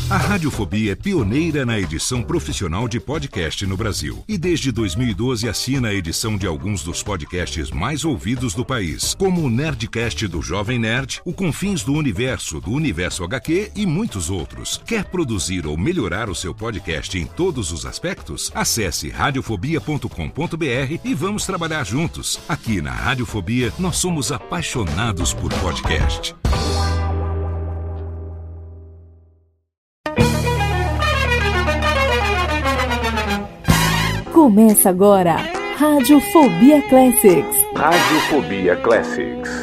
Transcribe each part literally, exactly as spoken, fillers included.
A Radiofobia é pioneira na edição profissional de podcast no Brasil. E desde dois mil e doze assina a edição de alguns dos podcasts mais ouvidos do país, como o Nerdcast do Jovem Nerd, o Confins do Universo, do Universo agá quê e muitos outros. Quer produzir ou melhorar o seu podcast em todos os aspectos? Acesse radiofobia ponto com ponto b r e vamos trabalhar juntos. Aqui na Radiofobia, nós somos apaixonados por podcast. Começa agora, Radiofobia Classics. Radiofobia Classics.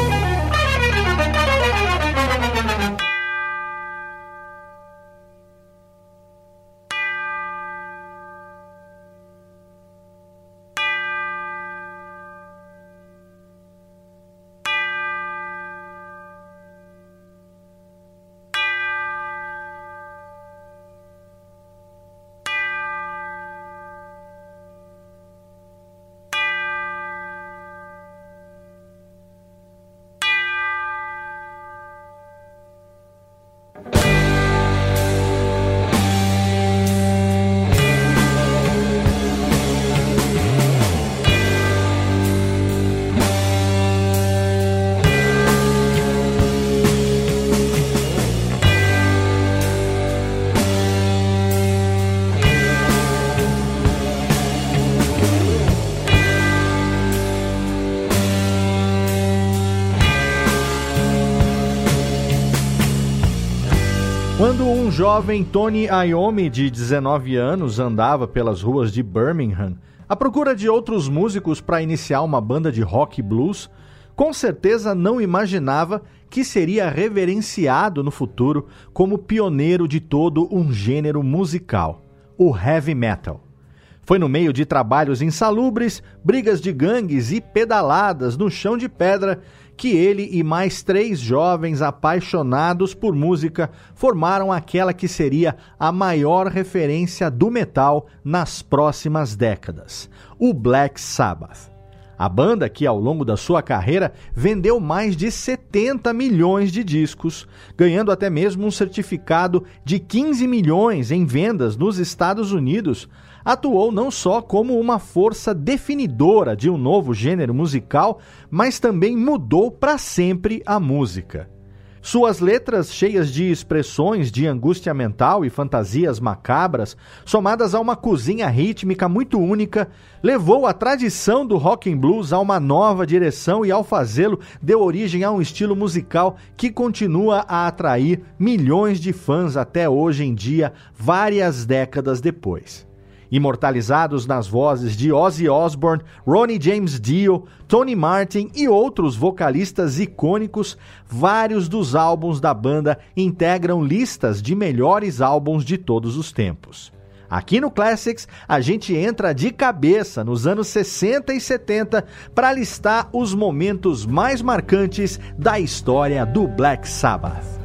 Quando um jovem Tony Iommi, de dezenove anos, andava pelas ruas de Birmingham à procura de outros músicos para iniciar uma banda de rock e blues, com certeza não imaginava que seria reverenciado no futuro como pioneiro de todo um gênero musical, o heavy metal. Foi no meio de trabalhos insalubres, brigas de gangues e pedaladas no chão de pedra que ele e mais três jovens apaixonados por música formaram aquela que seria a maior referência do metal nas próximas décadas, o Black Sabbath. A banda, que ao longo da sua carreira vendeu mais de setenta milhões de discos, ganhando até mesmo um certificado de quinze milhões em vendas nos Estados Unidos, atuou não só como uma força definidora de um novo gênero musical, mas também mudou para sempre a música. Suas letras, cheias de expressões de angústia mental e fantasias macabras, somadas a uma cozinha rítmica muito única, levou a tradição do rock and blues a uma nova direção e, ao fazê-lo, deu origem a um estilo musical que continua a atrair milhões de fãs até hoje em dia, várias décadas depois. Imortalizados nas vozes de Ozzy Osbourne, Ronnie James Dio, Tony Martin e outros vocalistas icônicos, vários dos álbuns da banda integram listas de melhores álbuns de todos os tempos. Aqui no Classics, a gente entra de cabeça nos anos sessenta e setenta para listar os momentos mais marcantes da história do Black Sabbath.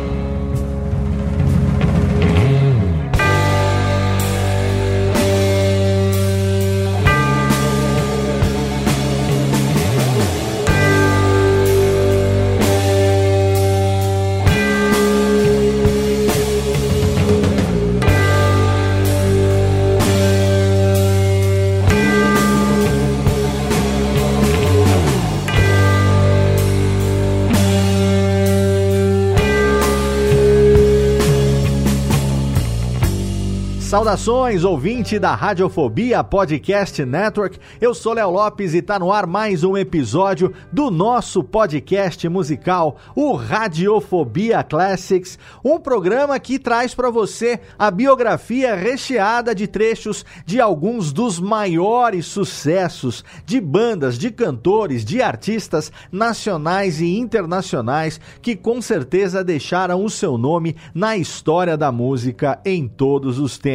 Saudações, ouvinte da Radiofobia Podcast Network. Eu sou Léo Lopes e tá no ar mais um episódio do nosso podcast musical, o Radiofobia Classics, um programa que traz para você a biografia recheada de trechos de alguns dos maiores sucessos de bandas, de cantores, de artistas nacionais e internacionais que com certeza deixaram o seu nome na história da música em todos os tempos.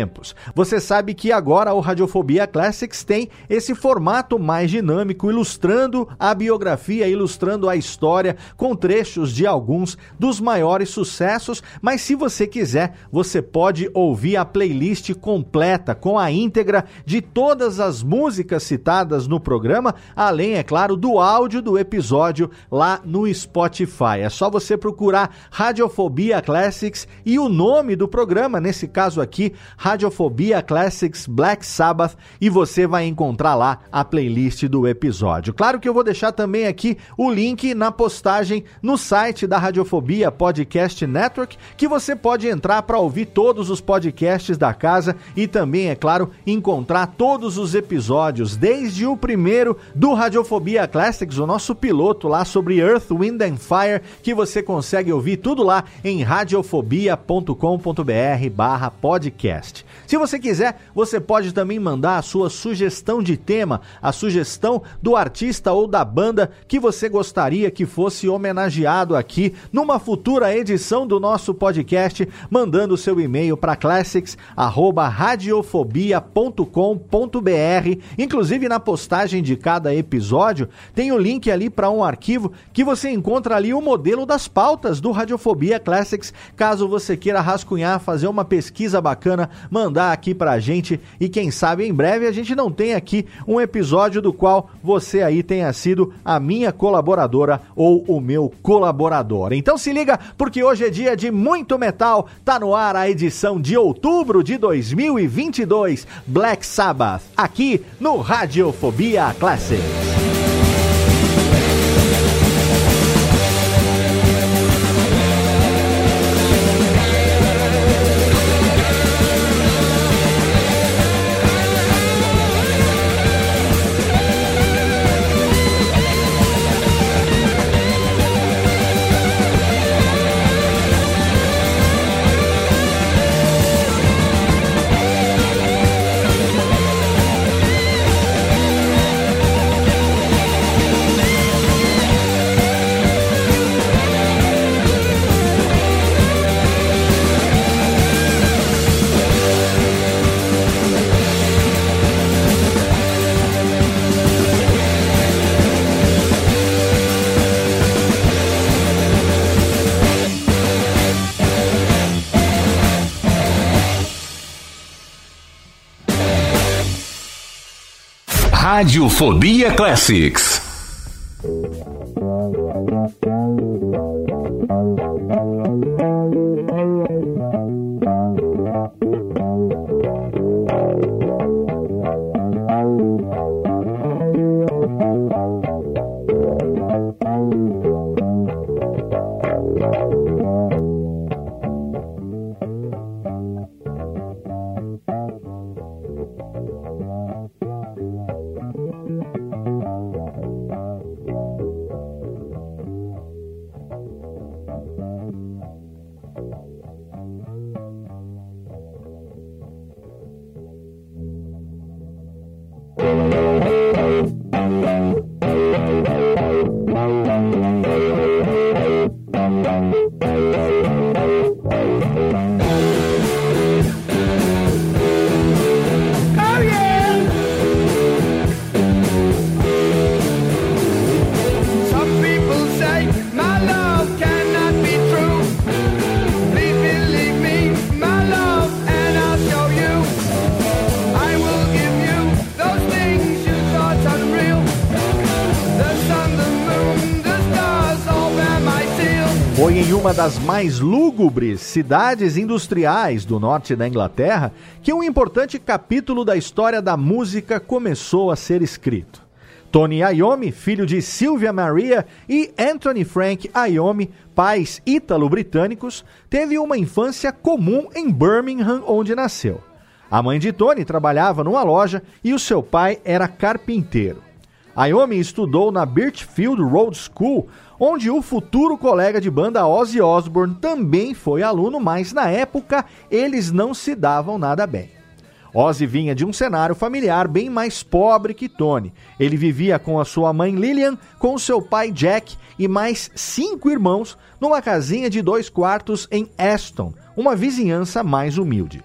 tempos. Você sabe que agora o Radiofobia Classics tem esse formato mais dinâmico, ilustrando a biografia, ilustrando a história, com trechos de alguns dos maiores sucessos, mas se você quiser, você pode ouvir a playlist completa, com a íntegra de todas as músicas citadas no programa, além, é claro, do áudio do episódio lá no Spotify. É só você procurar Radiofobia Classics e o nome do programa, nesse caso aqui, Radiofobia Classics Black Sabbath, e você vai encontrar lá a playlist do episódio. Claro que eu vou deixar também aqui o link na postagem no site da Radiofobia Podcast Network, que você pode entrar para ouvir todos os podcasts da casa e também, é claro, encontrar todos os episódios, desde o primeiro do Radiofobia Classics, o nosso piloto lá sobre Earth, Wind and Fire, que você consegue ouvir tudo lá em radiofobia ponto com ponto br barra podcast. Se você quiser, você pode também mandar a sua sugestão de tema, a sugestão do artista ou da banda que você gostaria que fosse homenageado aqui numa futura edição do nosso podcast, mandando seu e-mail para classics arroba radiofobia ponto com ponto br. Inclusive, na postagem de cada episódio tem o link ali para um arquivo que você encontra ali o modelo das pautas do Radiofobia Classics, caso você queira rascunhar, fazer uma pesquisa bacana, mandar aqui pra gente, e quem sabe em breve a gente não tem aqui um episódio do qual você aí tenha sido a minha colaboradora ou o meu colaborador. Então se liga, porque hoje é dia de muito metal, tá no ar a edição de outubro de dois mil e vinte e dois, Black Sabbath, aqui no Radiofobia Classics. Radiofobia Classics. Foi em uma das mais lúgubres cidades industriais do norte da Inglaterra que um importante capítulo da história da música começou a ser escrito. Tony Iommi, filho de Sylvia Maria e Anthony Frank Iommi, pais ítalo-britânicos, teve uma infância comum em Birmingham, onde nasceu. A mãe de Tony trabalhava numa loja e o seu pai era carpinteiro. Iommi estudou na Birchfield Road School, onde o futuro colega de banda Ozzy Osbourne também foi aluno, mas na época eles não se davam nada bem. Ozzy vinha de um cenário familiar bem mais pobre que Tony. Ele vivia com a sua mãe Lillian, com seu pai Jack e mais cinco irmãos numa casinha de dois quartos em Aston, uma vizinhança mais humilde.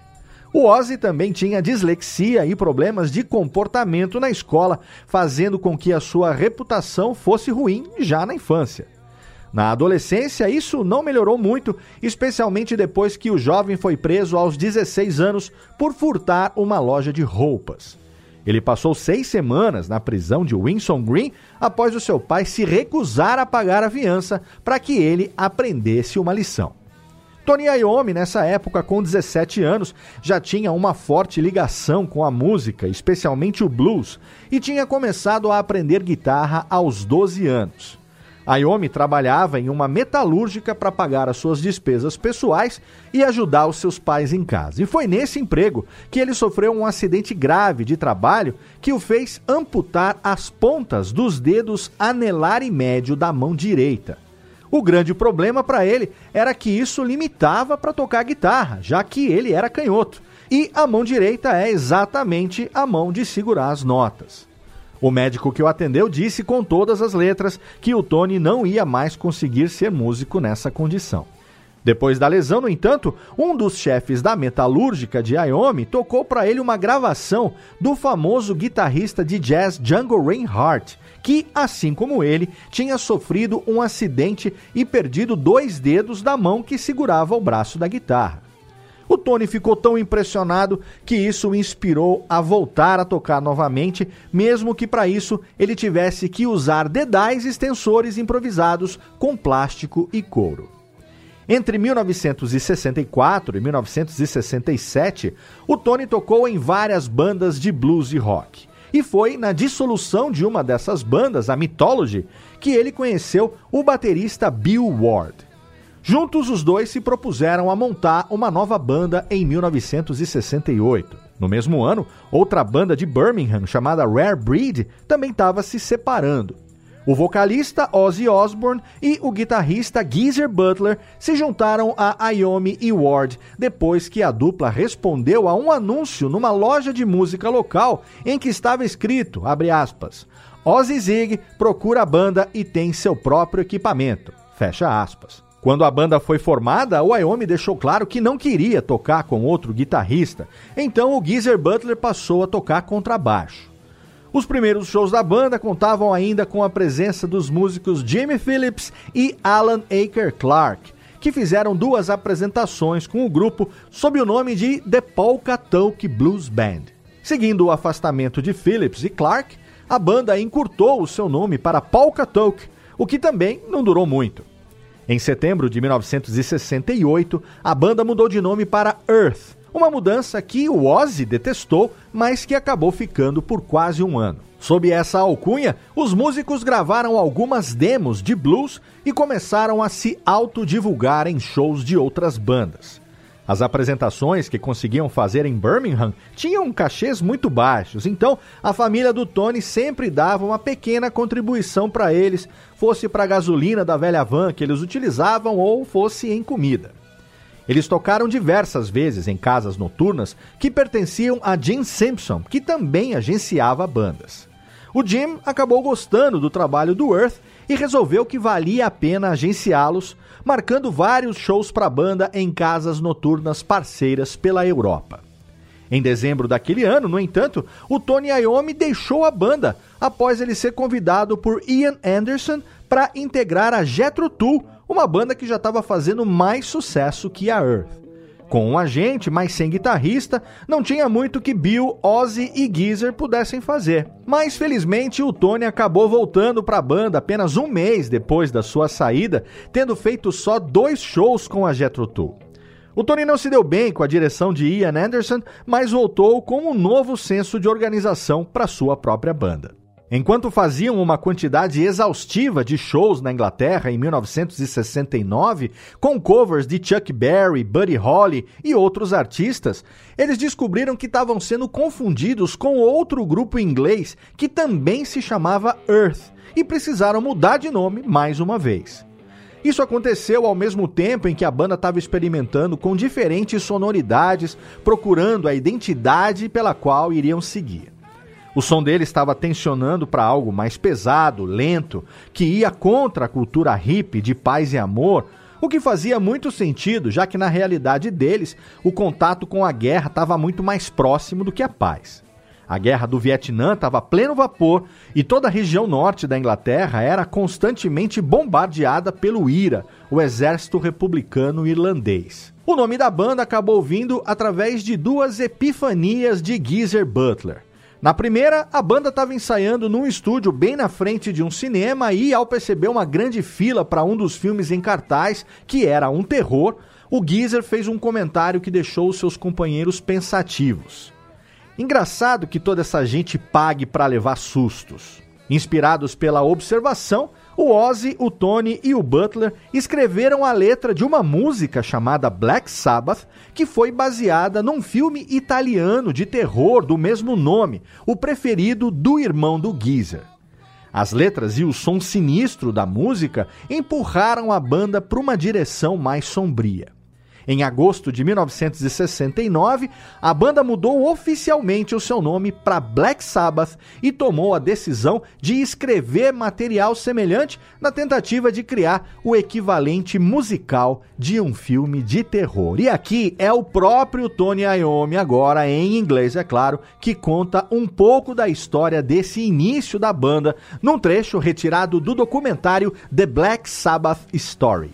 O Ozzy também tinha dislexia e problemas de comportamento na escola, fazendo com que a sua reputação fosse ruim já na infância. Na adolescência, isso não melhorou muito, especialmente depois que o jovem foi preso aos dezesseis anos por furtar uma loja de roupas. Ele passou seis semanas na prisão de Winson Green após o seu pai se recusar a pagar a fiança para que ele aprendesse uma lição. Tony Iommi, nessa época, com dezessete anos, já tinha uma forte ligação com a música, especialmente o blues, e tinha começado a aprender guitarra aos doze anos. Iommi trabalhava em uma metalúrgica para pagar as suas despesas pessoais e ajudar os seus pais em casa. E foi nesse emprego que ele sofreu um acidente grave de trabalho que o fez amputar as pontas dos dedos anelar e médio da mão direita. O grande problema para ele era que isso limitava para tocar guitarra, já que ele era canhoto. E a mão direita é exatamente a mão de segurar as notas. O médico que o atendeu disse com todas as letras que o Tony não ia mais conseguir ser músico nessa condição. Depois da lesão, no entanto, um dos chefes da metalúrgica de Iommi tocou para ele uma gravação do famoso guitarrista de jazz Django Reinhardt, que, assim como ele, tinha sofrido um acidente e perdido dois dedos da mão que segurava o braço da guitarra. O Tony ficou tão impressionado que isso o inspirou a voltar a tocar novamente, mesmo que para isso ele tivesse que usar dedais extensores improvisados com plástico e couro. Entre mil novecentos e sessenta e quatro e mil novecentos e sessenta e sete, o Tony tocou em várias bandas de blues e rock. E foi na dissolução de uma dessas bandas, a Mythology, que ele conheceu o baterista Bill Ward. Juntos, os dois se propuseram a montar uma nova banda em mil novecentos e sessenta e oito. No mesmo ano, outra banda de Birmingham, chamada Rare Breed, também estava se separando. O vocalista Ozzy Osbourne e o guitarrista Geezer Butler se juntaram a Iommi e Ward depois que a dupla respondeu a um anúncio numa loja de música local em que estava escrito, abre aspas, Ozzy Zig procura a banda e tem seu próprio equipamento, fecha aspas. Quando a banda foi formada, o Iommi deixou claro que não queria tocar com outro guitarrista, então o Geezer Butler passou a tocar contrabaixo. Os primeiros shows da banda contavam ainda com a presença dos músicos Jimmy Phillips e Alan Aker Clark, que fizeram duas apresentações com o grupo sob o nome de The Pawcatuck Blues Band. Seguindo o afastamento de Phillips e Clark, a banda encurtou o seu nome para Pawcatuck, o que também não durou muito. Em setembro de mil novecentos e sessenta e oito, a banda mudou de nome para Earth, uma mudança que o Ozzy detestou, mas que acabou ficando por quase um ano. Sob essa alcunha, os músicos gravaram algumas demos de blues e começaram a se autodivulgar em shows de outras bandas. As apresentações que conseguiam fazer em Birmingham tinham cachês muito baixos, então a família do Tony sempre dava uma pequena contribuição para eles, fosse para a gasolina da velha van que eles utilizavam ou fosse em comida. Eles tocaram diversas vezes em casas noturnas que pertenciam a Jim Simpson, que também agenciava bandas. O Jim acabou gostando do trabalho do Earth e resolveu que valia a pena agenciá-los, marcando vários shows para a banda em casas noturnas parceiras pela Europa. Em dezembro daquele ano, no entanto, o Tony Iommi deixou a banda após ele ser convidado por Ian Anderson para integrar a Jethro Tull, uma banda que já estava fazendo mais sucesso que a Earth. Com um agente, mas sem guitarrista, não tinha muito que Bill, Ozzy e Geezer pudessem fazer. Mas, felizmente, o Tony acabou voltando para a banda apenas um mês depois da sua saída, tendo feito só dois shows com a Jethro Tull. O Tony não se deu bem com a direção de Ian Anderson, mas voltou com um novo senso de organização para sua própria banda. Enquanto faziam uma quantidade exaustiva de shows na Inglaterra em mil novecentos e sessenta e nove, com covers de Chuck Berry, Buddy Holly e outros artistas, eles descobriram que estavam sendo confundidos com outro grupo inglês que também se chamava Earth e precisaram mudar de nome mais uma vez. Isso aconteceu ao mesmo tempo em que a banda estava experimentando com diferentes sonoridades, procurando a identidade pela qual iriam seguir. O som dele estava tensionando para algo mais pesado, lento, que ia contra a cultura hippie de paz e amor, O que fazia muito sentido, já que na realidade deles, o contato com a guerra estava muito mais próximo do que a paz. A guerra do Vietnã estava a pleno vapor e toda a região norte da Inglaterra era constantemente bombardeada pelo I R A, o Exército Republicano Irlandês. O nome da banda acabou vindo através de duas epifanias de Geezer Butler. Na primeira, a banda estava ensaiando num estúdio bem na frente de um cinema e, ao perceber uma grande fila para um dos filmes em cartaz, que era um terror, o Geezer fez um comentário que deixou os seus companheiros pensativos. Engraçado que toda essa gente pague para levar sustos. Inspirados pela observação, o Ozzy, o Tony e o Butler escreveram a letra de uma música chamada Black Sabbath, que foi baseada num filme italiano de terror do mesmo nome, o preferido do irmão do Geezer. As letras e o som sinistro da música empurraram a banda para uma direção mais sombria. Em agosto de mil novecentos e sessenta e nove, a banda mudou oficialmente o seu nome para Black Sabbath e tomou a decisão de escrever material semelhante na tentativa de criar o equivalente musical de um filme de terror. E aqui é o próprio Tony Iommi, agora em inglês, é claro, que conta um pouco da história desse início da banda num trecho retirado do documentário The Black Sabbath Story.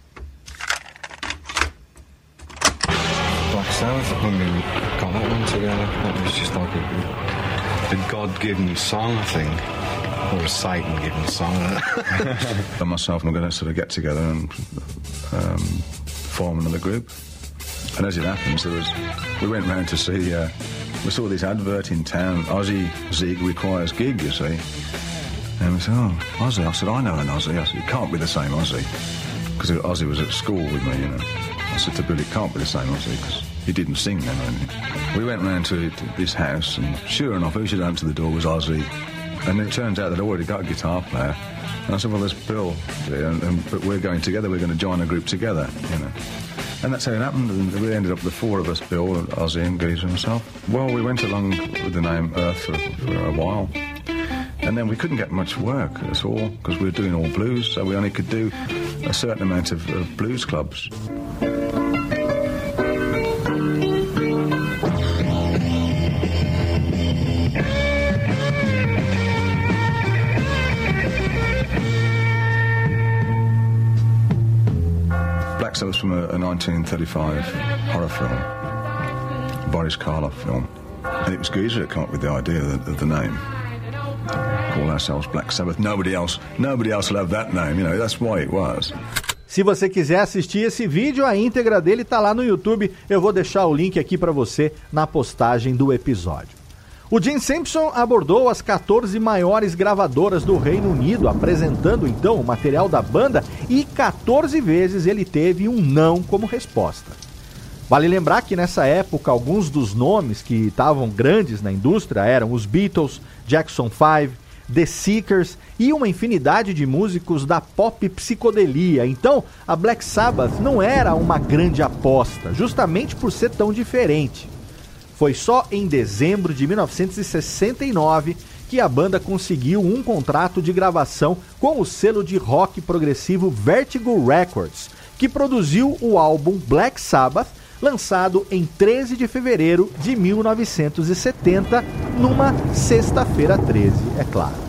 Sabbath, when we got that one together, that was just like a, a God-given song, I think, or a Satan-given song. And myself and I'm going to sort of get together and um, form another group. And as it happens, there was we went round to see. Uh, we saw this advert in town. Ozzy Zig requires gig, you see. And we said, "Oh, Ozzy." I said, "I know an Ozzy." I said, "It can't be the same Ozzy," because Ozzy was at school with me, you know. I said to Bill, "It can't be the same Ozzy because he didn't sing then." Right? We went round to this house, and sure enough, who should answer the door was Ozzy. And it turns out that I already got a guitar player. And I said, "Well, there's Bill, and, and, but we're going together. We're going to join a group together, you know." And that's how it happened. And we ended up the four of us: Bill, Ozzy, and Geezer and myself. Well, we went along with the name Earth for, for a while. And then we couldn't get much work at all because we were doing all blues, so we only could do a certain amount of, of blues clubs. Black Sabbath was from a, a nineteen thirty-five horror film, Boris Karloff film, and it was Geezer that came up with the idea of the, of the name. Call ourselves Black Sabbath. Nobody else, nobody else will have that name, you know. That's why it was. Se você quiser assistir esse vídeo, a íntegra dele está lá no YouTube. Eu vou deixar o link aqui para você na postagem do episódio. O Gene Simpson abordou as quatorze maiores gravadoras do Reino Unido, apresentando então o material da banda, e quatorze vezes ele teve um não como resposta. Vale lembrar que nessa época alguns dos nomes que estavam grandes na indústria eram os Beatles, Jackson five, The Seekers e uma infinidade de músicos da pop psicodelia. Então, a Black Sabbath não era uma grande aposta, justamente por ser tão diferente. Foi só em dezembro de mil novecentos e sessenta e nove que a banda conseguiu um contrato de gravação com o selo de rock progressivo Vertigo Records, que produziu o álbum Black Sabbath, lançado em treze de fevereiro de mil novecentos e setenta, numa sexta-feira treze, é claro.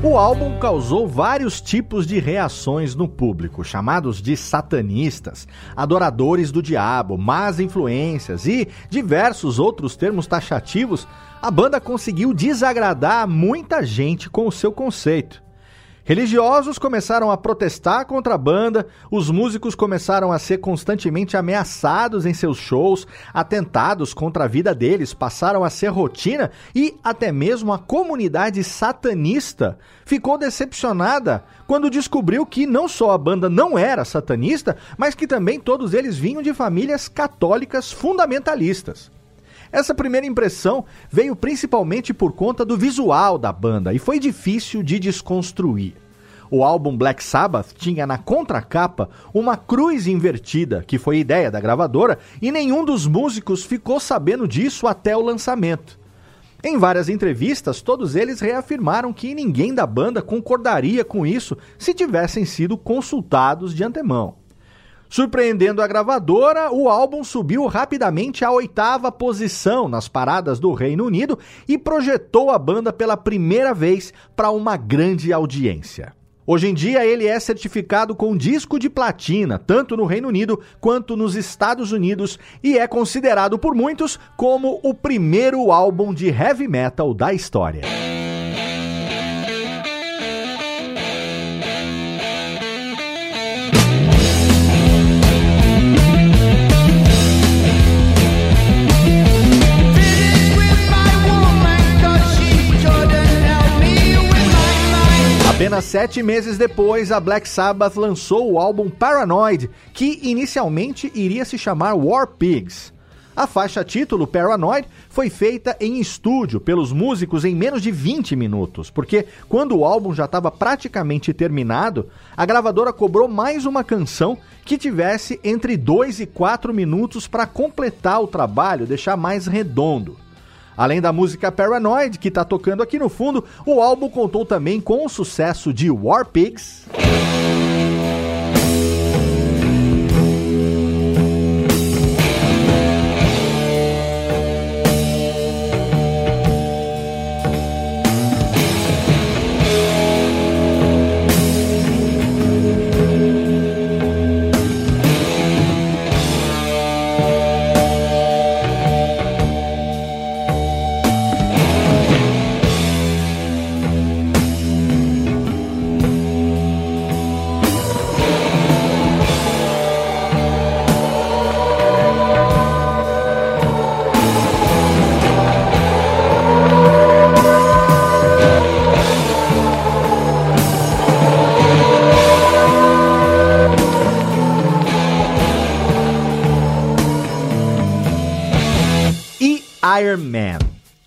O álbum causou vários tipos de reações no público, chamados de satanistas, adoradores do diabo, más influências e diversos outros termos taxativos. A banda conseguiu desagradar muita gente com o seu conceito. Religiosos começaram a protestar contra a banda, os músicos começaram a ser constantemente ameaçados em seus shows, atentados contra a vida deles passaram a ser rotina e até mesmo a comunidade satanista ficou decepcionada quando descobriu que não só a banda não era satanista, mas que também todos eles vinham de famílias católicas fundamentalistas. Essa primeira impressão veio principalmente por conta do visual da banda e foi difícil de desconstruir. O álbum Black Sabbath tinha na contracapa uma cruz invertida, que foi ideia da gravadora, e nenhum dos músicos ficou sabendo disso até o lançamento. Em várias entrevistas, todos eles reafirmaram que ninguém da banda concordaria com isso se tivessem sido consultados de antemão. Surpreendendo a gravadora, o álbum subiu rapidamente à oitava posição nas paradas do Reino Unido e projetou a banda pela primeira vez para uma grande audiência. Hoje em dia ele é certificado com disco de platina, tanto no Reino Unido quanto nos Estados Unidos, e é considerado por muitos como o primeiro álbum de heavy metal da história. Apenas sete meses depois, a Black Sabbath lançou o álbum Paranoid, que inicialmente iria se chamar War Pigs. A faixa título Paranoid foi feita em estúdio pelos músicos em menos de vinte minutos, porque quando o álbum já estava praticamente terminado, a gravadora cobrou mais uma canção que tivesse entre dois e quatro minutos para completar o trabalho, deixar mais redondo. Além da música Paranoid, que está tocando aqui no fundo, o álbum contou também com o sucesso de War Pigs. Iron Man.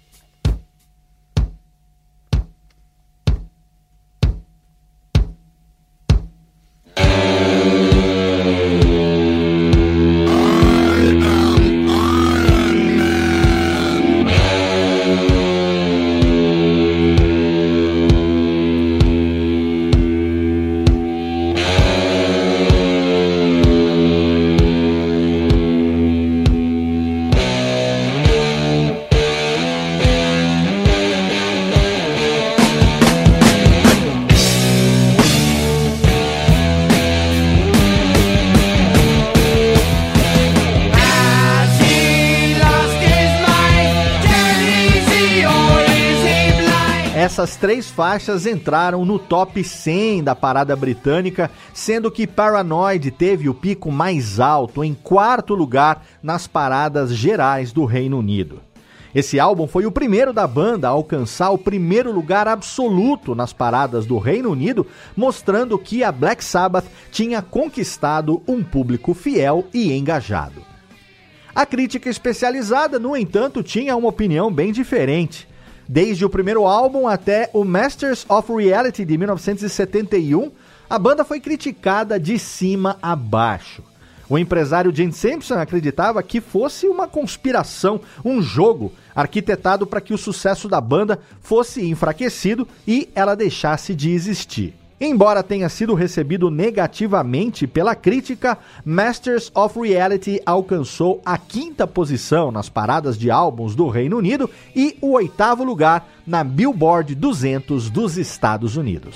Essas três faixas entraram no top cem da parada britânica, sendo que Paranoid teve o pico mais alto, em quarto lugar nas paradas gerais do Reino Unido. Esse álbum foi o primeiro da banda a alcançar o primeiro lugar absoluto nas paradas do Reino Unido, mostrando que a Black Sabbath tinha conquistado um público fiel e engajado. A crítica especializada, no entanto, tinha uma opinião bem diferente. Desde o primeiro álbum até o Masters of Reality de mil novecentos e setenta e um, a banda foi criticada de cima a baixo. O empresário Gene Simpson acreditava que fosse uma conspiração, um jogo arquitetado para que o sucesso da banda fosse enfraquecido e ela deixasse de existir. Embora tenha sido recebido negativamente pela crítica, Masters of Reality alcançou a quinta posição nas paradas de álbuns do Reino Unido e o oitavo lugar na Billboard duzentos dos Estados Unidos.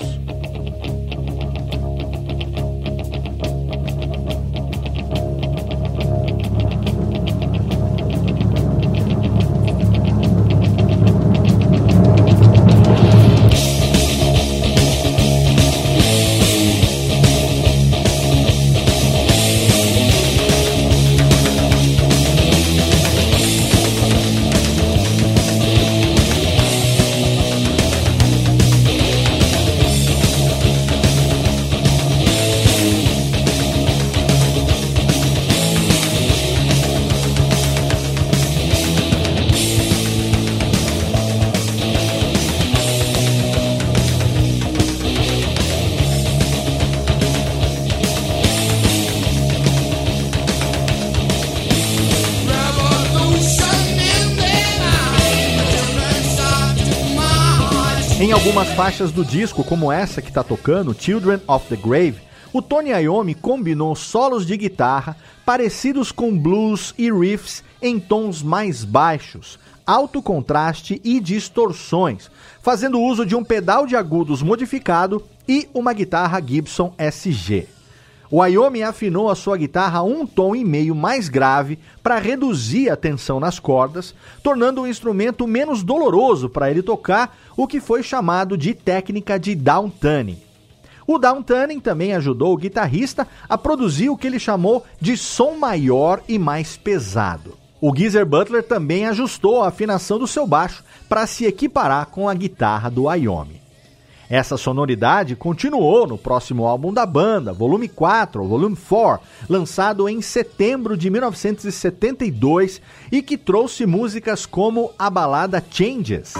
Em algumas faixas do disco, como essa que está tocando, Children of the Grave, o Tony Iommi combinou solos de guitarra parecidos com blues e riffs em tons mais baixos, alto contraste e distorções, fazendo uso de um pedal de agudos modificado e uma guitarra Gibson S G. O Iommi afinou a sua guitarra um tom e meio mais grave para reduzir a tensão nas cordas, tornando o instrumento menos doloroso para ele tocar, o que foi chamado de técnica de downtuning. O downtuning também ajudou o guitarrista a produzir o que ele chamou de som maior e mais pesado. O Geezer Butler também ajustou a afinação do seu baixo para se equiparar com a guitarra do Iommi. Essa sonoridade continuou no próximo álbum da banda, Volume quatro, ou Volume quatro, lançado em setembro de mil novecentos e setenta e dois e que trouxe músicas como a balada Changes.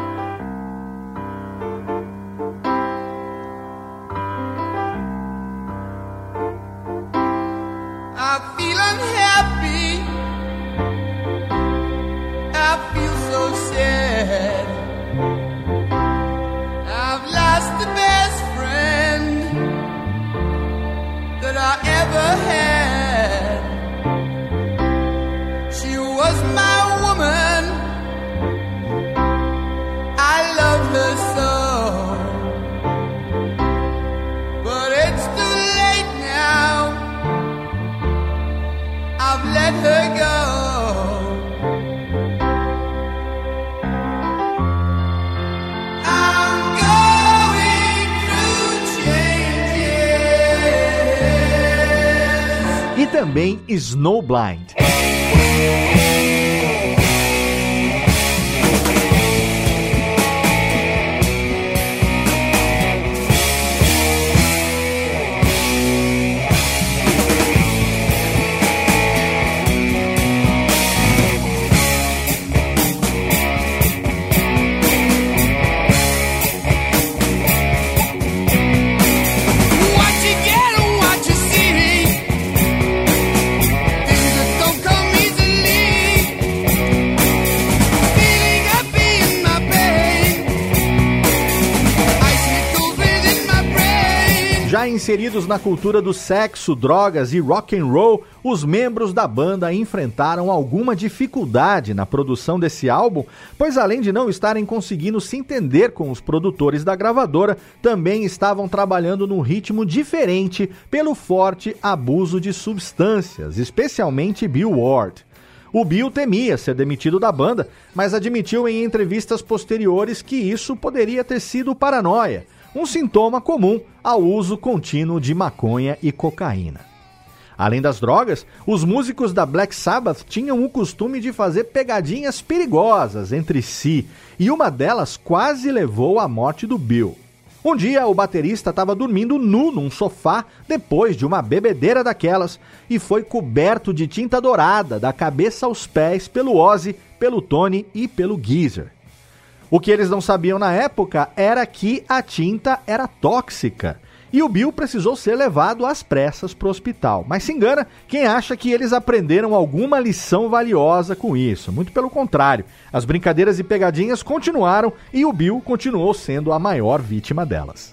E também Snowblind. Já inseridos na cultura do sexo, drogas e rock and roll, os membros da banda enfrentaram alguma dificuldade na produção desse álbum, pois além de não estarem conseguindo se entender com os produtores da gravadora, também estavam trabalhando num ritmo diferente pelo forte abuso de substâncias, especialmente Bill Ward. O Bill temia ser demitido da banda, mas admitiu em entrevistas posteriores que isso poderia ter sido paranoia, um sintoma comum ao uso contínuo de maconha e cocaína. Além das drogas, os músicos da Black Sabbath tinham o costume de fazer pegadinhas perigosas entre si, e uma delas quase levou à morte do Bill. Um dia, o baterista estava dormindo nu num sofá depois de uma bebedeira daquelas e foi coberto de tinta dourada da cabeça aos pés pelo Ozzy, pelo Tony e pelo Geezer. O que eles não sabiam na época era que a tinta era tóxica e o Bill precisou ser levado às pressas para o hospital. Mas se engana quem acha que eles aprenderam alguma lição valiosa com isso. Muito pelo contrário, as brincadeiras e pegadinhas continuaram e o Bill continuou sendo a maior vítima delas.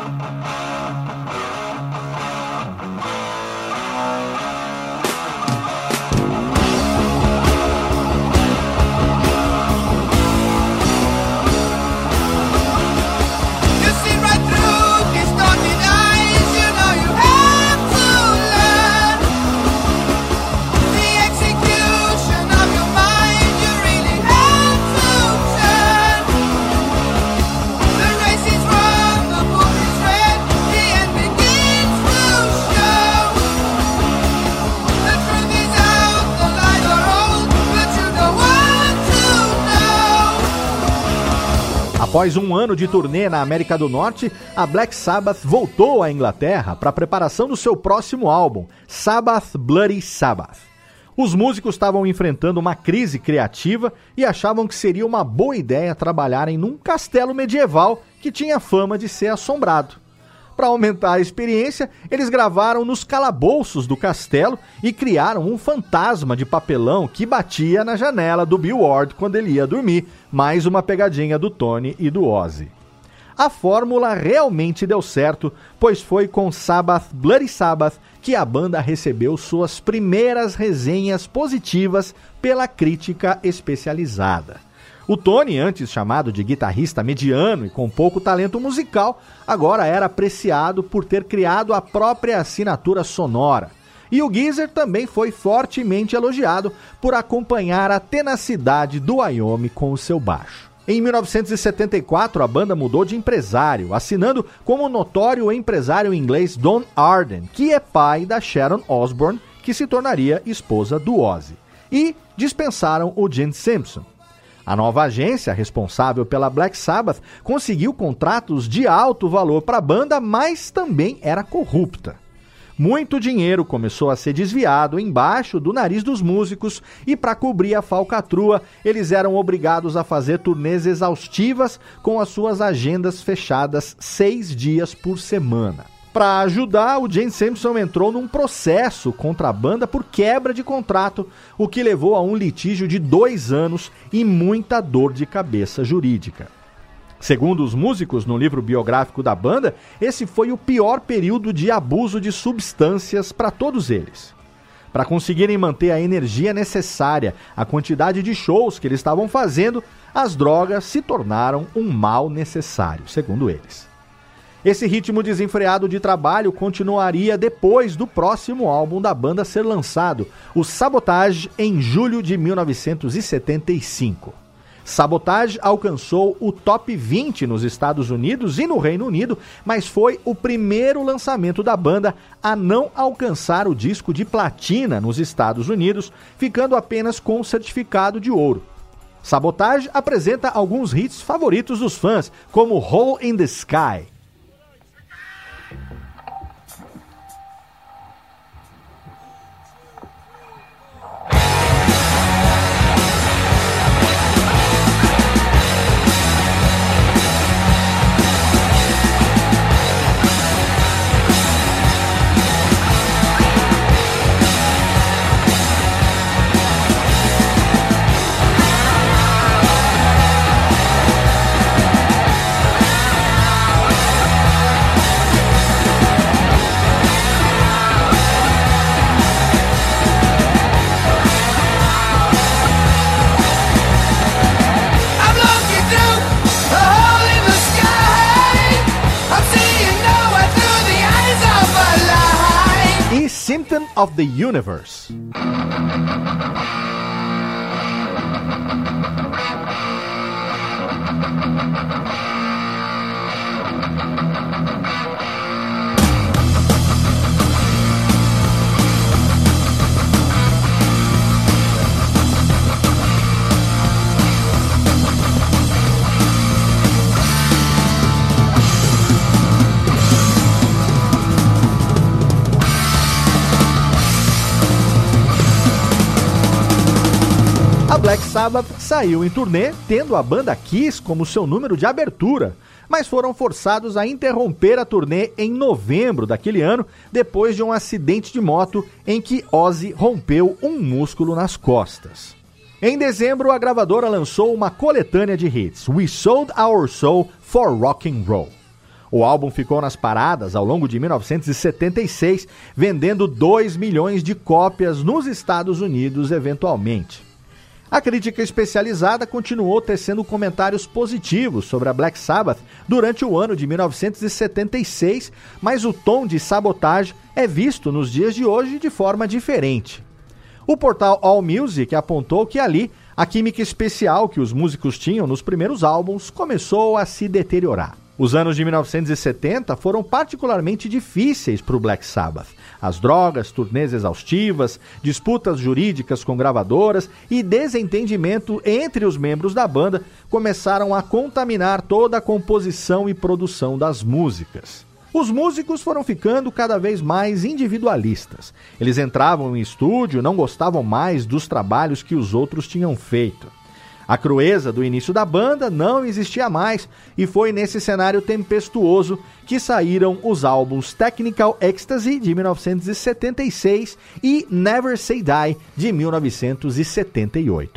Após um ano de turnê na América do Norte, a Black Sabbath voltou à Inglaterra para a preparação do seu próximo álbum, Sabbath Bloody Sabbath. Os músicos estavam enfrentando uma crise criativa e achavam que seria uma boa ideia trabalharem num castelo medieval que tinha fama de ser assombrado. Para aumentar a experiência, eles gravaram nos calabouços do castelo e criaram um fantasma de papelão que batia na janela do Bill Ward quando ele ia dormir, mais uma pegadinha do Tony e do Ozzy. A fórmula realmente deu certo, pois foi com Sabbath Bloody Sabbath que a banda recebeu suas primeiras resenhas positivas pela crítica especializada. O Tony, antes chamado de guitarrista mediano e com pouco talento musical, agora era apreciado por ter criado a própria assinatura sonora. E o Geezer também foi fortemente elogiado por acompanhar a tenacidade do Iommi com o seu baixo. Em mil novecentos e setenta e quatro, a banda mudou de empresário, assinando como o notório empresário inglês Don Arden, que é pai da Sharon Osbourne, que se tornaria esposa do Ozzy. E dispensaram o Gene Simpson. A nova agência, responsável pela Black Sabbath, conseguiu contratos de alto valor para a banda, mas também era corrupta. Muito dinheiro começou a ser desviado embaixo do nariz dos músicos e, para cobrir a falcatrua, eles eram obrigados a fazer turnês exaustivas com as suas agendas fechadas seis dias por semana. Para ajudar, o Gene Simpson entrou num processo contra a banda por quebra de contrato, o que levou a um litígio de dois anos e muita dor de cabeça jurídica. Segundo os músicos no livro biográfico da banda, esse foi o pior período de abuso de substâncias para todos eles. Para conseguirem manter a energia necessária, a quantidade de shows que eles estavam fazendo, as drogas se tornaram um mal necessário, segundo eles. Esse ritmo desenfreado de trabalho continuaria depois do próximo álbum da banda ser lançado, o Sabotage, em julho de mil novecentos e setenta e cinco. Sabotage alcançou o top vinte nos Estados Unidos e no Reino Unido, mas foi o primeiro lançamento da banda a não alcançar o disco de platina nos Estados Unidos, ficando apenas com o certificado de ouro. Sabotage apresenta alguns hits favoritos dos fãs, como Hole in the Sky. Symptom of the Universe. Black Sabbath saiu em turnê, tendo a banda Kiss como seu número de abertura, mas foram forçados a interromper a turnê em novembro daquele ano, depois de um acidente de moto em que Ozzy rompeu um músculo nas costas. Em dezembro, a gravadora lançou uma coletânea de hits, We Sold Our Soul for Rock and Roll. O álbum ficou nas paradas ao longo de mil novecentos e setenta e seis, vendendo dois milhões de cópias nos Estados Unidos eventualmente. A crítica especializada continuou tecendo comentários positivos sobre a Black Sabbath durante o ano de mil novecentos e setenta e seis, mas o tom de Sabotage é visto nos dias de hoje de forma diferente. O portal AllMusic apontou que ali a química especial que os músicos tinham nos primeiros álbuns começou a se deteriorar. Os anos de mil novecentos e setenta foram particularmente difíceis para o Black Sabbath. As drogas, turnês exaustivas, disputas jurídicas com gravadoras e desentendimento entre os membros da banda começaram a contaminar toda a composição e produção das músicas. Os músicos foram ficando cada vez mais individualistas. Eles entravam em estúdio e não gostavam mais dos trabalhos que os outros tinham feito. A crueza do início da banda não existia mais e foi nesse cenário tempestuoso que saíram os álbuns Technical Ecstasy, de mil novecentos e setenta e seis, e Never Say Die, de mil novecentos e setenta e oito.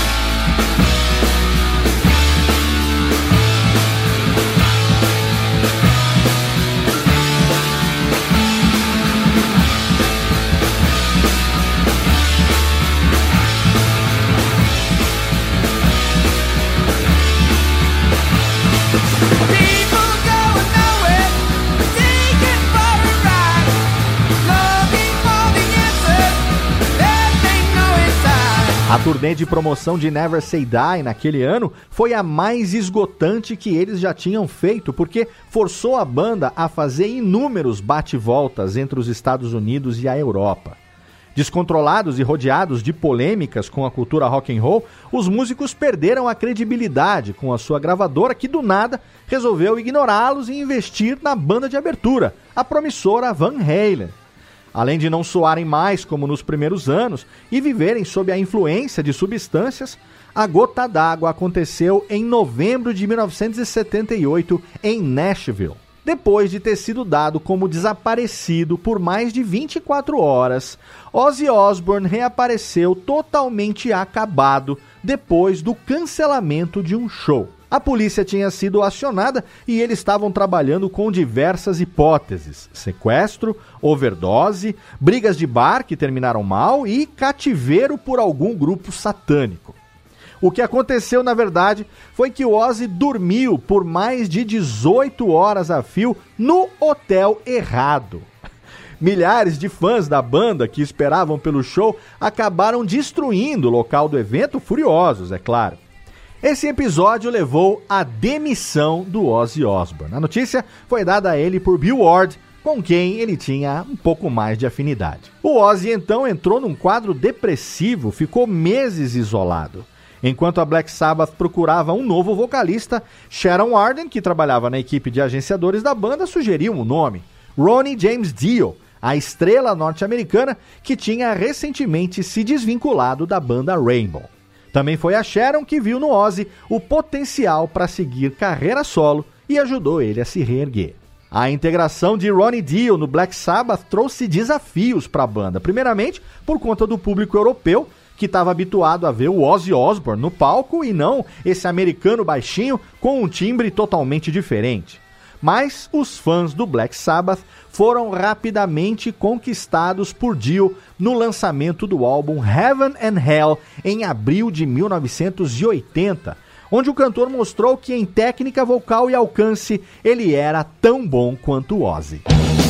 A turnê de promoção de Never Say Die naquele ano foi a mais esgotante que eles já tinham feito, porque forçou a banda a fazer inúmeros bate-voltas entre os Estados Unidos e a Europa. Descontrolados e rodeados de polêmicas com a cultura rock and roll, os músicos perderam a credibilidade com a sua gravadora, que do nada resolveu ignorá-los e investir na banda de abertura, a promissora Van Halen. Além de não soarem mais como nos primeiros anos e viverem sob a influência de substâncias, a gota d'água aconteceu em novembro de mil novecentos e setenta e oito em Nashville. Depois de ter sido dado como desaparecido por mais de vinte e quatro horas, Ozzy Osbourne reapareceu totalmente acabado depois do cancelamento de um show. A polícia tinha sido acionada e eles estavam trabalhando com diversas hipóteses: sequestro, overdose, brigas de bar que terminaram mal e cativeiro por algum grupo satânico. O que aconteceu, na verdade, foi que o Ozzy dormiu por mais de dezoito horas a fio no hotel errado. Milhares de fãs da banda que esperavam pelo show acabaram destruindo o local do evento, furiosos, é claro. Esse episódio levou à demissão do Ozzy Osbourne. A notícia foi dada a ele por Bill Ward, com quem ele tinha um pouco mais de afinidade. O Ozzy então entrou num quadro depressivo, ficou meses isolado. Enquanto a Black Sabbath procurava um novo vocalista, Sharon Arden, que trabalhava na equipe de agenciadores da banda, sugeriu um nome: Ronnie James Dio, a estrela norte-americana que tinha recentemente se desvinculado da banda Rainbow. Também foi a Sharon que viu no Ozzy o potencial para seguir carreira solo e ajudou ele a se reerguer. A integração de Ronnie Dio no Black Sabbath trouxe desafios para a banda, primeiramente por conta do público europeu, que estava habituado a ver o Ozzy Osbourne no palco e não esse americano baixinho com um timbre totalmente diferente. Mas os fãs do Black Sabbath foram rapidamente conquistados por Dio no lançamento do álbum Heaven and Hell em abril de mil novecentos e oitenta, onde o cantor mostrou que em técnica vocal e alcance ele era tão bom quanto o Ozzy.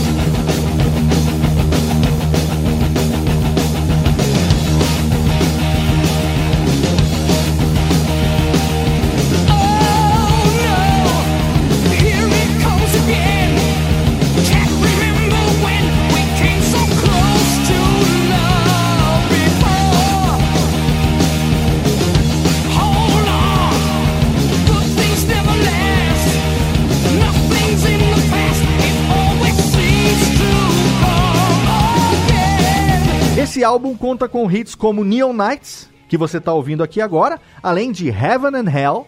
Esse álbum conta com hits como Neon Nights, que você está ouvindo aqui agora, além de Heaven and Hell,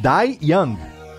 Die Young.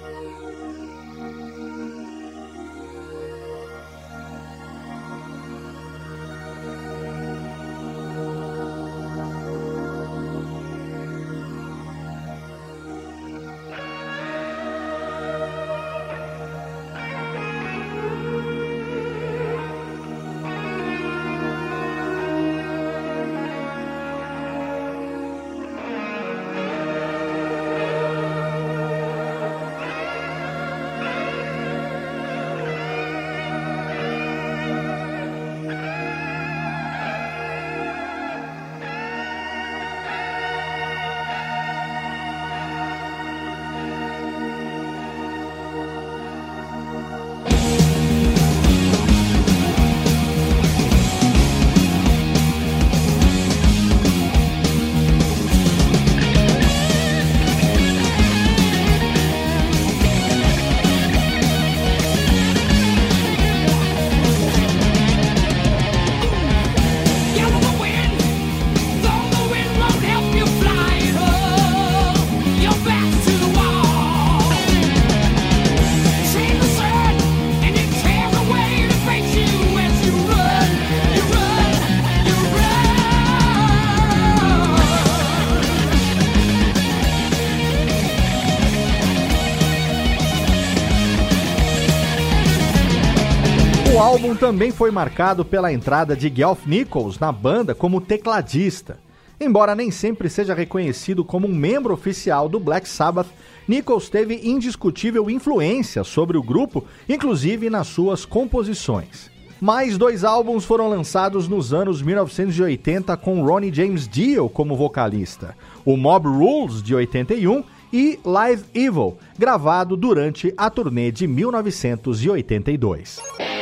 O álbum também foi marcado pela entrada de Geoff Nichols na banda como tecladista. Embora nem sempre seja reconhecido como um membro oficial do Black Sabbath, Nichols teve indiscutível influência sobre o grupo, inclusive nas suas composições. Mais dois álbuns foram lançados nos anos mil novecentos e oitenta com Ronnie James Dio como vocalista: o Mob Rules, de oitenta e um, e Live Evil, gravado durante a turnê de mil novecentos e oitenta e dois.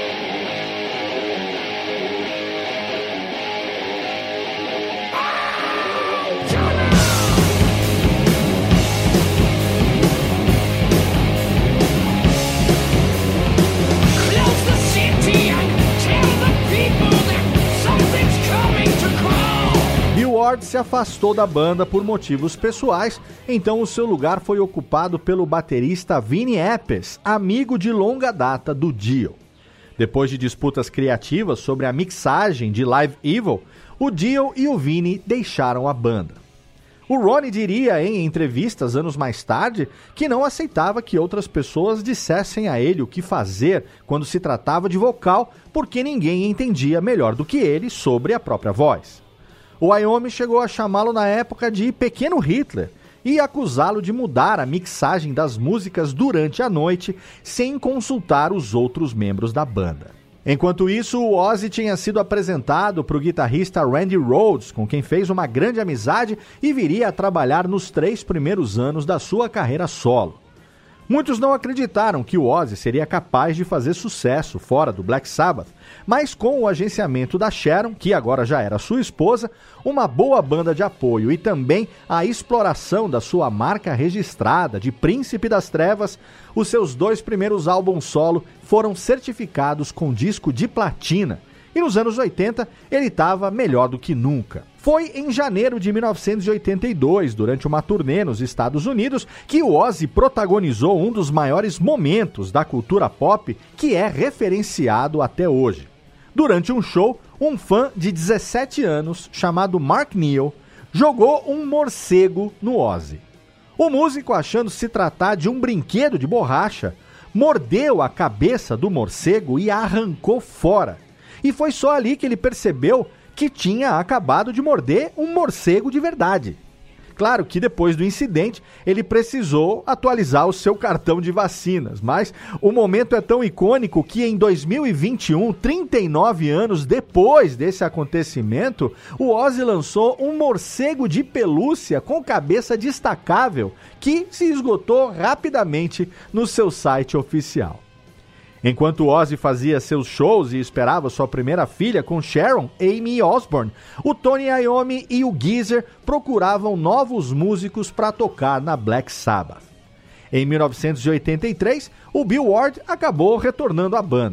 Ward se afastou da banda por motivos pessoais, então o seu lugar foi ocupado pelo baterista Vinny Appice, amigo de longa data do Dio. Depois de disputas criativas sobre a mixagem de Live Evil, o Dio e o Vinny deixaram a banda. O Ronnie diria em entrevistas anos mais tarde que não aceitava que outras pessoas dissessem a ele o que fazer quando se tratava de vocal, porque ninguém entendia melhor do que ele sobre a própria voz. O Iommi chegou a chamá-lo na época de Pequeno Hitler e acusá-lo de mudar a mixagem das músicas durante a noite sem consultar os outros membros da banda. Enquanto isso, o Ozzy tinha sido apresentado para o guitarrista Randy Rhoads, com quem fez uma grande amizade e viria a trabalhar nos três primeiros anos da sua carreira solo. Muitos não acreditaram que o Ozzy seria capaz de fazer sucesso fora do Black Sabbath, mas com o agenciamento da Sharon, que agora já era sua esposa, uma boa banda de apoio e também a exploração da sua marca registrada de Príncipe das Trevas, os seus dois primeiros álbuns solo foram certificados com disco de platina. E nos anos oitenta ele estava melhor do que nunca. Foi em janeiro de mil novecentos e oitenta e dois, durante uma turnê nos Estados Unidos, que o Ozzy protagonizou um dos maiores momentos da cultura pop que é referenciado até hoje. Durante um show, um fã de dezessete anos, chamado Mark Neal, jogou um morcego no Ozzy. O músico, achando se tratar de um brinquedo de borracha, mordeu a cabeça do morcego e a arrancou fora. E foi só ali que ele percebeu que tinha acabado de morder um morcego de verdade. Claro que depois do incidente, ele precisou atualizar o seu cartão de vacinas, mas o momento é tão icônico que em dois mil e vinte e um, trinta e nove anos depois desse acontecimento, o Ozzy lançou um morcego de pelúcia com cabeça destacável que se esgotou rapidamente no seu site oficial. Enquanto Ozzy fazia seus shows e esperava sua primeira filha com Sharon, Amy Osbourne, o Tony Iommi e o Geezer procuravam novos músicos para tocar na Black Sabbath. Em mil novecentos e oitenta e três, o Bill Ward acabou retornando à banda.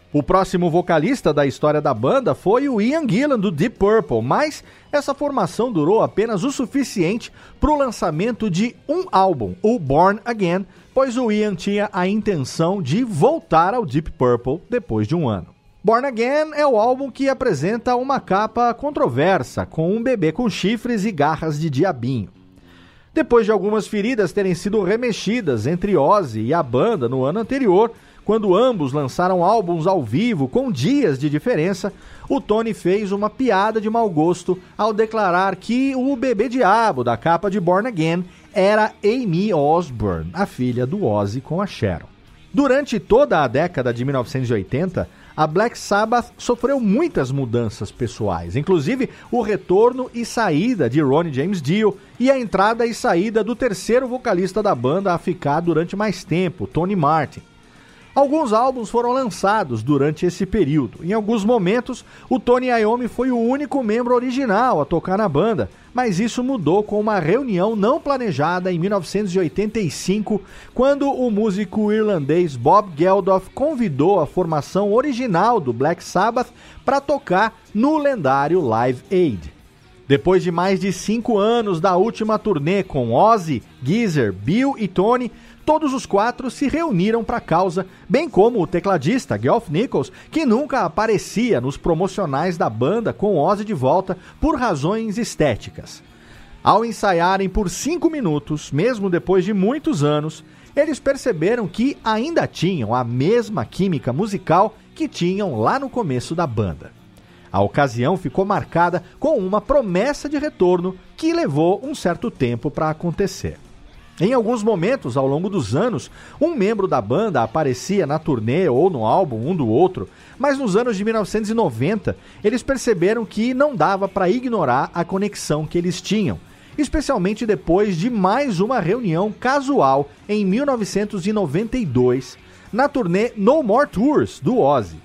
O próximo vocalista da história da banda foi o Ian Gillan, do Deep Purple, mas essa formação durou apenas o suficiente para o lançamento de um álbum, o Born Again, pois o Ian tinha a intenção de voltar ao Deep Purple depois de um ano. Born Again é o álbum que apresenta uma capa controversa, com um bebê com chifres e garras de diabinho. Depois de algumas feridas terem sido remexidas entre Ozzy e a banda no ano anterior, quando ambos lançaram álbuns ao vivo com dias de diferença, o Tony fez uma piada de mau gosto ao declarar que o bebê diabo da capa de Born Again era Amy Osbourne, a filha do Ozzy com a Sharon. Durante toda a década de mil novecentos e oitenta, a Black Sabbath sofreu muitas mudanças pessoais, inclusive o retorno e saída de Ronnie James Dio e a entrada e saída do terceiro vocalista da banda a ficar durante mais tempo, Tony Martin. Alguns álbuns foram lançados durante esse período. Em alguns momentos, o Tony Iommi foi o único membro original a tocar na banda, mas isso mudou com uma reunião não planejada em mil novecentos e oitenta e cinco, quando o músico irlandês Bob Geldof convidou a formação original do Black Sabbath para tocar no lendário Live Aid. Depois de mais de cinco anos da última turnê com Ozzy, Geezer, Bill e Tony, todos os quatro se reuniram para a causa, bem como o tecladista Geoff Nichols, que nunca aparecia nos promocionais da banda com Ozzy de volta por razões estéticas. Ao ensaiarem por cinco minutos, mesmo depois de muitos anos, eles perceberam que ainda tinham a mesma química musical que tinham lá no começo da banda. A ocasião ficou marcada com uma promessa de retorno que levou um certo tempo para acontecer. Em alguns momentos, ao longo dos anos, um membro da banda aparecia na turnê ou no álbum um do outro, mas nos anos de mil novecentos e noventa, eles perceberam que não dava para ignorar a conexão que eles tinham, especialmente depois de mais uma reunião casual em mil novecentos e noventa e dois, na turnê No More Tours, do Ozzy.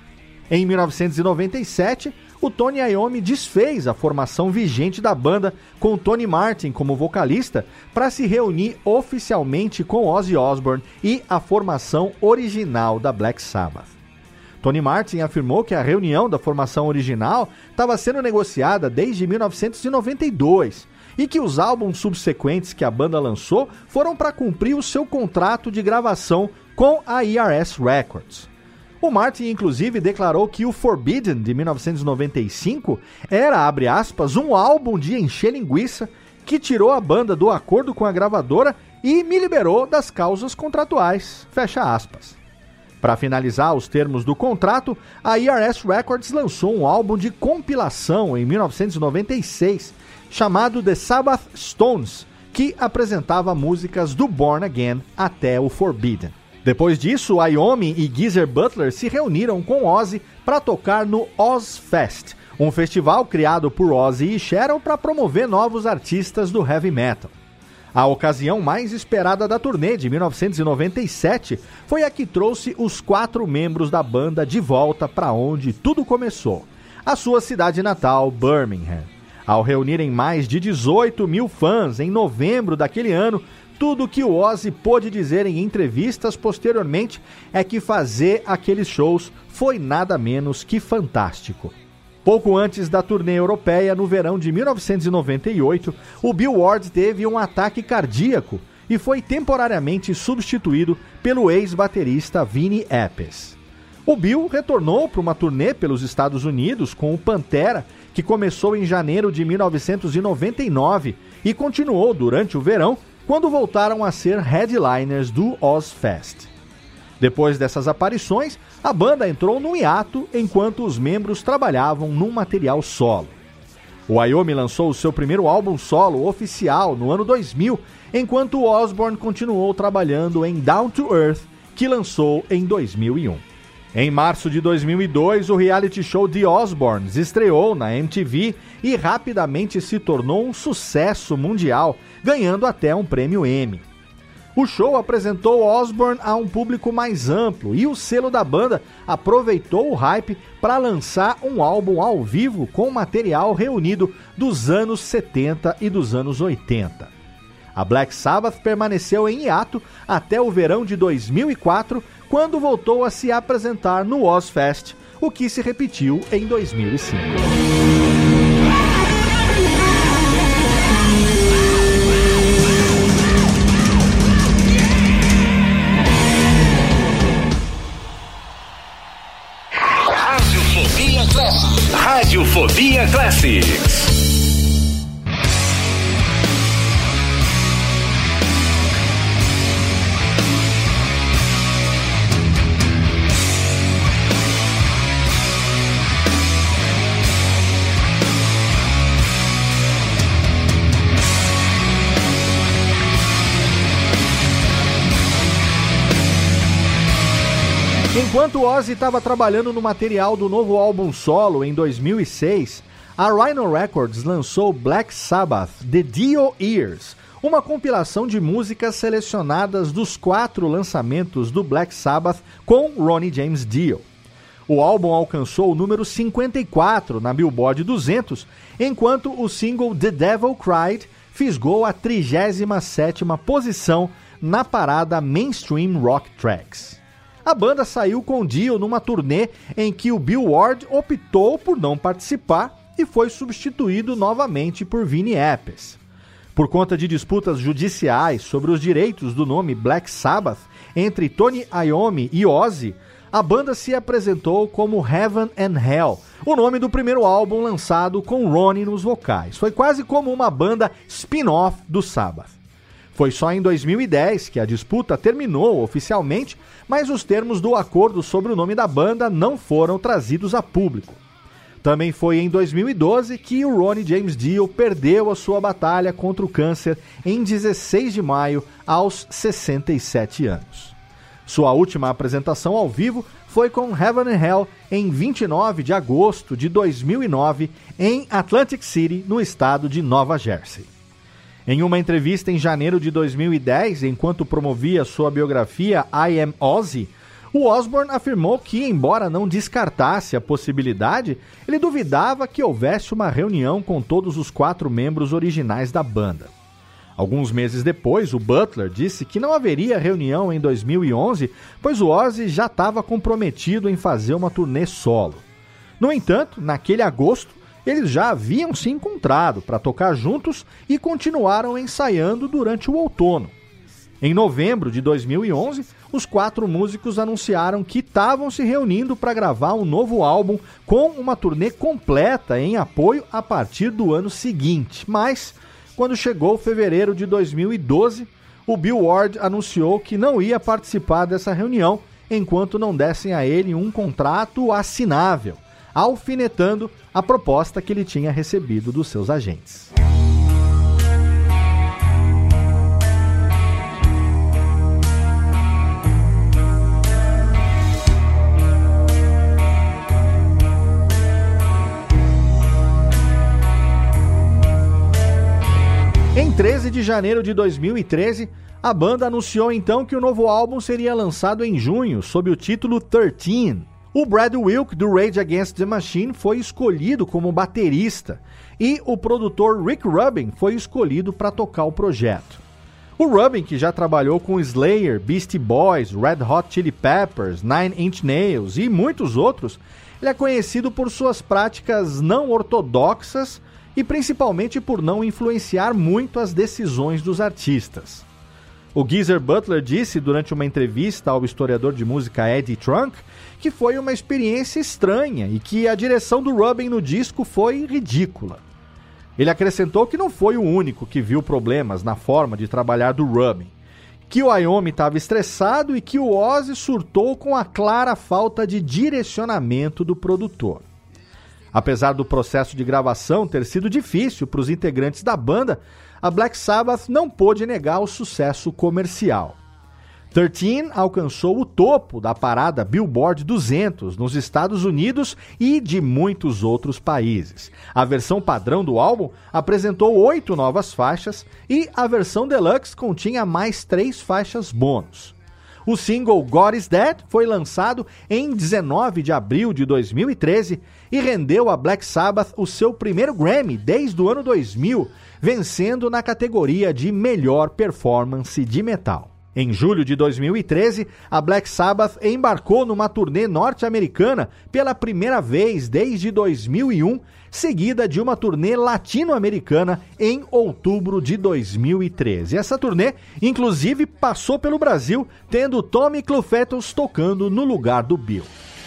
Em mil novecentos e noventa e sete, o Tony Iommi desfez a formação vigente da banda com Tony Martin como vocalista para se reunir oficialmente com Ozzy Osbourne e a formação original da Black Sabbath. Tony Martin afirmou que a reunião da formação original estava sendo negociada desde mil novecentos e noventa e dois e que os álbuns subsequentes que a banda lançou foram para cumprir o seu contrato de gravação com a E R S Records. O Martin, inclusive, declarou que o Forbidden, de mil novecentos e noventa e cinco, era, abre aspas, um álbum de encher linguiça que tirou a banda do acordo com a gravadora e me liberou das causas contratuais, fecha aspas. Para finalizar os termos do contrato, a E R S Records lançou um álbum de compilação em mil novecentos e noventa e seis, chamado The Sabbath Stones, que apresentava músicas do Born Again até o Forbidden. Depois disso, Iommi e Geezer Butler se reuniram com Ozzy para tocar no Ozzfest, um festival criado por Ozzy e Sharon para promover novos artistas do heavy metal. A ocasião mais esperada da turnê de mil novecentos e noventa e sete foi a que trouxe os quatro membros da banda de volta para onde tudo começou, a sua cidade natal, Birmingham. Ao reunirem mais de dezoito mil fãs em novembro daquele ano, tudo que o Ozzy pôde dizer em entrevistas posteriormente é que fazer aqueles shows foi nada menos que fantástico. Pouco antes da turnê europeia, no verão de mil novecentos e noventa e oito, o Bill Ward teve um ataque cardíaco e foi temporariamente substituído pelo ex-baterista Vinnie Appice. O Bill retornou para uma turnê pelos Estados Unidos com o Pantera, que começou em janeiro de mil novecentos e noventa e nove e continuou durante o verão, quando voltaram a ser headliners do Ozzfest. Depois dessas aparições, a banda entrou num hiato enquanto os membros trabalhavam num material solo. O Iommi lançou o seu primeiro álbum solo oficial no ano dois mil, enquanto o Osbourne continuou trabalhando em Down to Earth, que lançou em dois mil e um. Em março de dois mil e dois, o reality show The Osbournes estreou na M T V e rapidamente se tornou um sucesso mundial, ganhando até um prêmio Emmy. O show apresentou Osbourne a um público mais amplo e o selo da banda aproveitou o hype para lançar um álbum ao vivo com material reunido dos anos setenta e dos anos oitenta. A Black Sabbath permaneceu em hiato até o verão de dois mil e quatro, quando voltou a se apresentar no Ozzfest, o que se repetiu em dois mil e cinco. Radiofobia Classics. Radiofobia Classics. Enquanto Ozzy estava trabalhando no material do novo álbum solo em dois mil e seis, a Rhino Records lançou Black Sabbath The Dio Years, uma compilação de músicas selecionadas dos quatro lançamentos do Black Sabbath com Ronnie James Dio. O álbum alcançou o número cinquenta e quatro na Billboard duzentos, enquanto o single The Devil Cried fisgou a trigésima sétima posição na parada Mainstream Rock Tracks. A banda saiu com Dio numa turnê em que o Bill Ward optou por não participar e foi substituído novamente por Vinnie Appice. Por conta de disputas judiciais sobre os direitos do nome Black Sabbath entre Tony Iommi e Ozzy, a banda se apresentou como Heaven and Hell, o nome do primeiro álbum lançado com Ronnie nos vocais. Foi quase como uma banda spin-off do Sabbath. Foi só em dois mil e dez que a disputa terminou oficialmente, mas os termos do acordo sobre o nome da banda não foram trazidos a público. Também foi em dois mil e doze que o Ronnie James Dio perdeu a sua batalha contra o câncer em dezesseis de maio, aos sessenta e sete anos. Sua última apresentação ao vivo foi com Heaven and Hell em vinte e nove de agosto de dois mil e nove, em Atlantic City, no estado de Nova Jersey. Em uma entrevista em janeiro de dois mil e dez, enquanto promovia sua biografia I Am Ozzy, o Osbourne afirmou que, embora não descartasse a possibilidade, ele duvidava que houvesse uma reunião com todos os quatro membros originais da banda. Alguns meses depois, o Butler disse que não haveria reunião em dois mil e onze, pois o Ozzy já estava comprometido em fazer uma turnê solo. No entanto, naquele agosto, eles já haviam se encontrado para tocar juntos e continuaram ensaiando durante o outono. Em novembro de dois mil e onze, os quatro músicos anunciaram que estavam se reunindo para gravar um novo álbum com uma turnê completa em apoio a partir do ano seguinte. Mas, quando chegou fevereiro de dois mil e doze, o Bill Ward anunciou que não ia participar dessa reunião enquanto não dessem a ele um contrato assinável, alfinetando a proposta que ele tinha recebido dos seus agentes. Em treze de janeiro de dois mil e treze, a banda anunciou então que o novo álbum seria lançado em junho, sob o título treze. O Brad Wilk, do Rage Against the Machine, foi escolhido como baterista e o produtor Rick Rubin foi escolhido para tocar o projeto. O Rubin, que já trabalhou com Slayer, Beastie Boys, Red Hot Chili Peppers, Nine Inch Nails e muitos outros, ele é conhecido por suas práticas não ortodoxas e principalmente por não influenciar muito as decisões dos artistas. O Geezer Butler disse durante uma entrevista ao historiador de música Eddie Trunk que foi uma experiência estranha e que a direção do Rubin no disco foi ridícula. Ele acrescentou que não foi o único que viu problemas na forma de trabalhar do Rubin, que o Iommi estava estressado e que o Ozzy surtou com a clara falta de direcionamento do produtor. Apesar do processo de gravação ter sido difícil para os integrantes da banda, a Black Sabbath não pôde negar o sucesso comercial. treze alcançou o topo da parada Billboard duzentos nos Estados Unidos e de muitos outros países. A versão padrão do álbum apresentou oito novas faixas e a versão deluxe continha mais três faixas bônus. O single God Is Dead foi lançado em dezenove de abril de dois mil e treze e rendeu a Black Sabbath o seu primeiro Grammy desde o ano dois mil, vencendo na categoria de melhor performance de metal. Em julho de dois mil e treze, a Black Sabbath embarcou numa turnê norte-americana pela primeira vez desde dois mil e um, seguida de uma turnê latino-americana em outubro de dois mil e treze. Essa turnê, inclusive, passou pelo Brasil, tendo Tommy Clufetos tocando no lugar do Bill.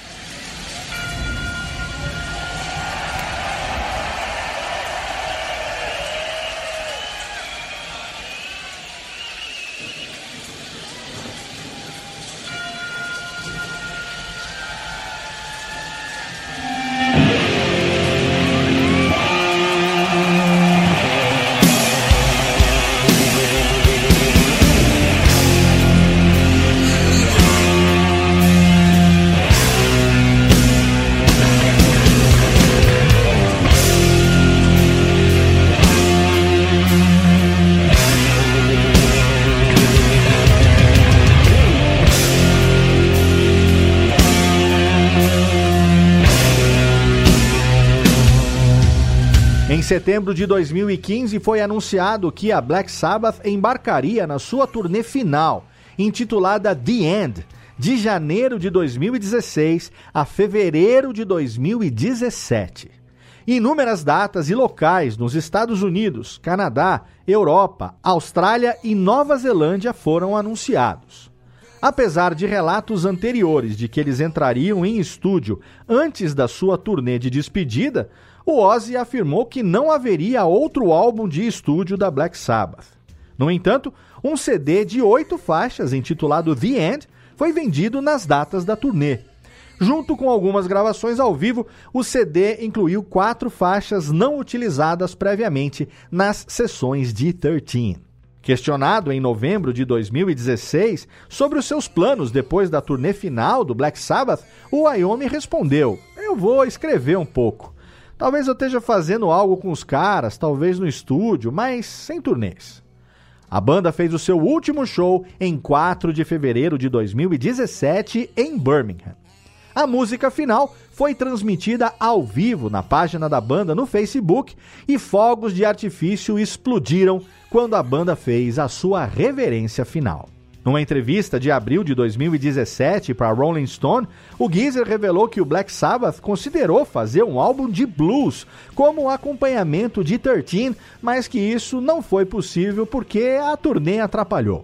Em setembro de dois mil e quinze foi anunciado que a Black Sabbath embarcaria na sua turnê final, intitulada The End, de janeiro de dois mil e dezesseis a fevereiro de dois mil e dezessete. Inúmeras datas e locais nos Estados Unidos, Canadá, Europa, Austrália e Nova Zelândia foram anunciados. Apesar de relatos anteriores de que eles entrariam em estúdio antes da sua turnê de despedida, o Ozzy afirmou que não haveria outro álbum de estúdio da Black Sabbath. No entanto, um C D de oito faixas, intitulado The End, foi vendido nas datas da turnê. Junto com algumas gravações ao vivo, o C D incluiu quatro faixas não utilizadas previamente nas sessões de treze. Questionado em novembro de dois mil e dezesseis sobre os seus planos depois da turnê final do Black Sabbath, o Iommi respondeu: "Eu vou escrever um pouco. Talvez eu esteja fazendo algo com os caras, talvez no estúdio, mas sem turnês." A banda fez o seu último show em quatro de fevereiro de dois mil e dezessete em Birmingham. A música final foi transmitida ao vivo na página da banda no Facebook e fogos de artifício explodiram quando a banda fez a sua reverência final. Numa entrevista de abril de dois mil e dezessete para Rolling Stone, o Geezer revelou que o Black Sabbath considerou fazer um álbum de blues como acompanhamento de treze, mas que isso não foi possível porque a turnê atrapalhou.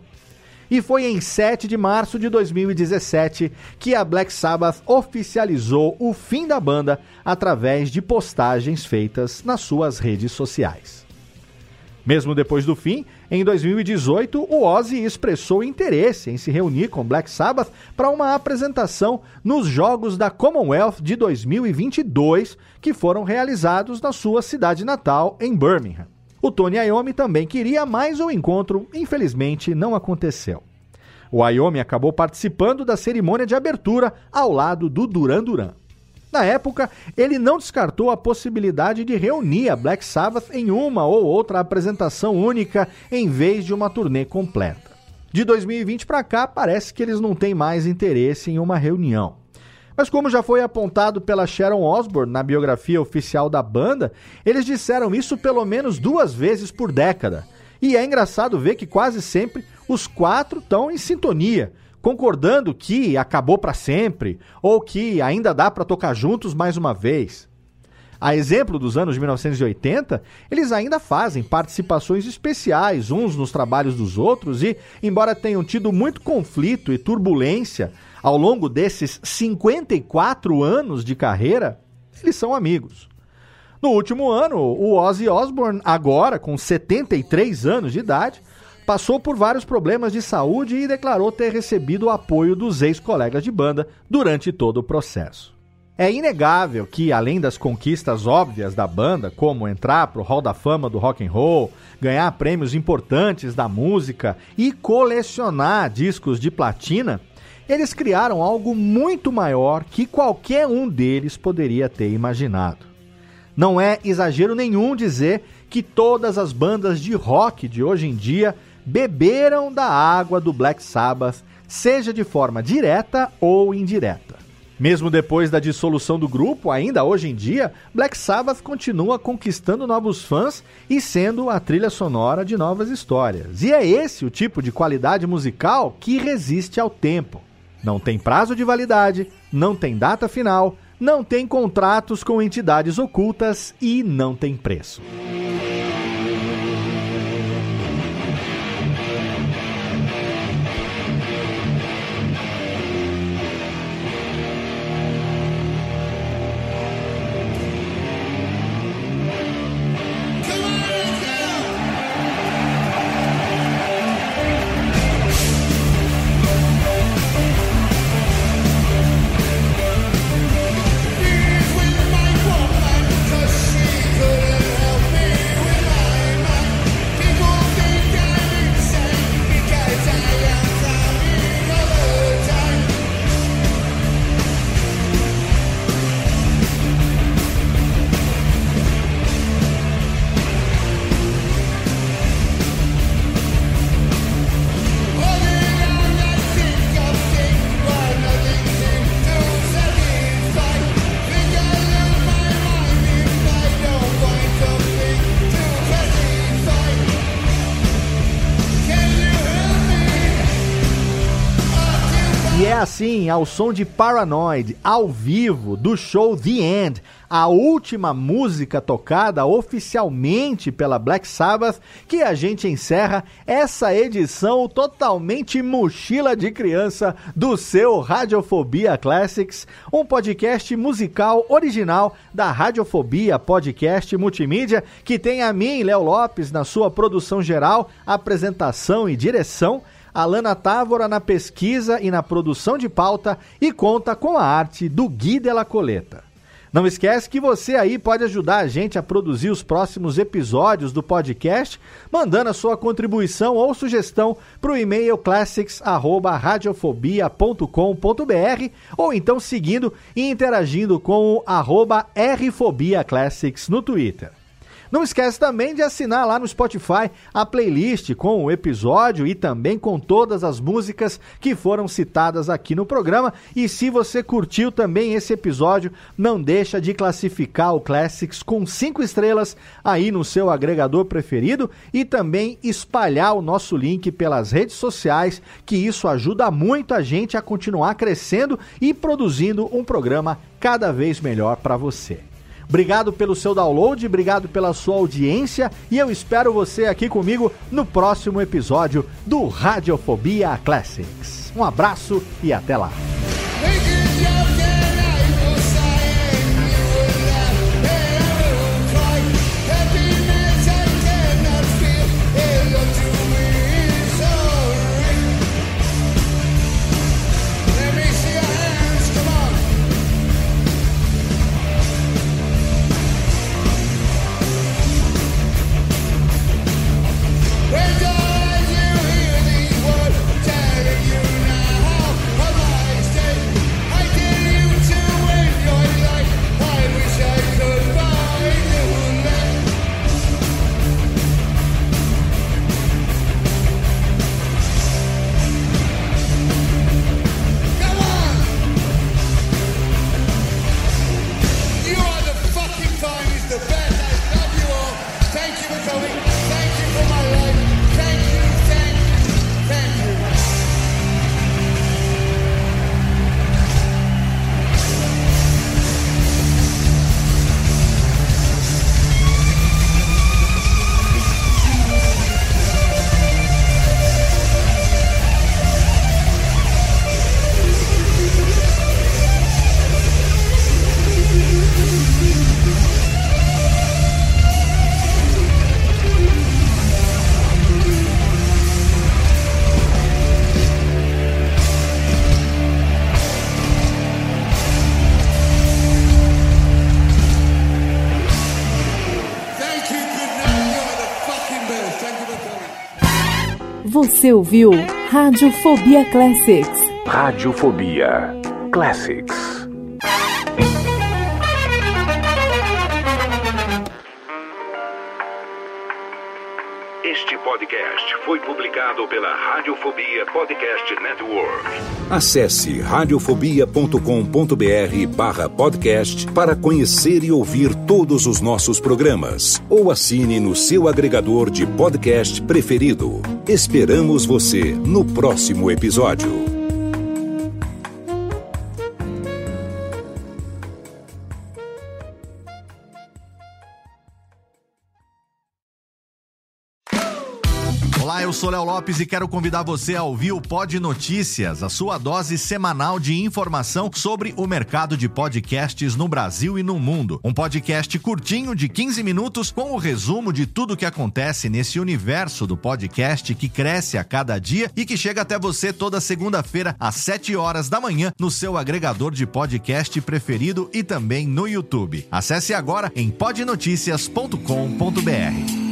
E foi em sete de março de dois mil e dezessete que a Black Sabbath oficializou o fim da banda através de postagens feitas nas suas redes sociais. Mesmo depois do fim, em dois mil e dezoito, o Ozzy expressou interesse em se reunir com Black Sabbath para uma apresentação nos Jogos da Commonwealth de dois mil e vinte e dois, que foram realizados na sua cidade natal, em Birmingham. O Tony Iommi também queria, mas o encontro, infelizmente, não aconteceu. O Iommi acabou participando da cerimônia de abertura ao lado do Duran Duran. Na época, ele não descartou a possibilidade de reunir a Black Sabbath em uma ou outra apresentação única em vez de uma turnê completa. De dois mil e vinte para cá, parece que eles não têm mais interesse em uma reunião. Mas como já foi apontado pela Sharon Osbourne na biografia oficial da banda, eles disseram isso pelo menos duas vezes por década. E é engraçado ver que quase sempre os quatro estão em sintonia, concordando que acabou para sempre ou que ainda dá para tocar juntos mais uma vez. A exemplo dos anos de mil novecentos e oitenta, eles ainda fazem participações especiais uns nos trabalhos dos outros e, embora tenham tido muito conflito e turbulência ao longo desses cinquenta e quatro anos de carreira, eles são amigos. No último ano, o Ozzy Osbourne, agora com setenta e três anos de idade, passou por vários problemas de saúde e declarou ter recebido o apoio dos ex-colegas de banda durante todo o processo. É inegável que, além das conquistas óbvias da banda, como entrar para o Hall da Fama do Rock and Roll, ganhar prêmios importantes da música e colecionar discos de platina, eles criaram algo muito maior que qualquer um deles poderia ter imaginado. Não é exagero nenhum dizer que todas as bandas de rock de hoje em dia beberam da água do Black Sabbath, seja de forma direta ou indireta. Mesmo depois da dissolução do grupo, ainda hoje em dia, Black Sabbath continua conquistando novos fãs e sendo a trilha sonora de novas histórias. E é esse o tipo de qualidade musical que resiste ao tempo. Não tem prazo de validade, não tem data final, não tem contratos com entidades ocultas e não tem preço. Assim, ao som de Paranoid, ao vivo, do show The End, a última música tocada oficialmente pela Black Sabbath, que a gente encerra essa edição totalmente mochila de criança do seu Radiofobia Classics, um podcast musical original da Radiofobia Podcast Multimídia, que tem a mim, Léo Lopes, na sua produção geral, apresentação e direção, Alana Távora na pesquisa e na produção de pauta e conta com a arte do Gui Della Coleta. Não esquece que você aí pode ajudar a gente a produzir os próximos episódios do podcast, mandando a sua contribuição ou sugestão para o e-mail classics arroba radiofobia ponto com ponto b r ou então seguindo e interagindo com o arroba rfobiaclassics no Twitter. Não esquece também de assinar lá no Spotify a playlist com o episódio e também com todas as músicas que foram citadas aqui no programa. E se você curtiu também esse episódio, não deixa de classificar o Classics com cinco estrelas aí no seu agregador preferido e também espalhar o nosso link pelas redes sociais, que isso ajuda muito a gente a continuar crescendo e produzindo um programa cada vez melhor para você. Obrigado pelo seu download, obrigado pela sua audiência e eu espero você aqui comigo no próximo episódio do Radiofobia Classics. Um abraço e até lá. Você ouviu Radiofobia Classics. Radiofobia Classics. Este podcast foi publicado pela Radiofobia Podcast Network. Acesse radiofobia ponto com ponto br barra podcast para conhecer e ouvir todos os nossos programas. Ou assine no seu agregador de podcast preferido. Esperamos você no próximo episódio. Olá, eu sou Léo Lopes e quero convidar você a ouvir o Pod Notícias, a sua dose semanal de informação sobre o mercado de podcasts no Brasil e no mundo. Um podcast curtinho de quinze minutos com o resumo de tudo o que acontece nesse universo do podcast que cresce a cada dia e que chega até você toda segunda-feira às sete horas da manhã no seu agregador de podcast preferido e também no YouTube. Acesse agora em pod noticias ponto com ponto br.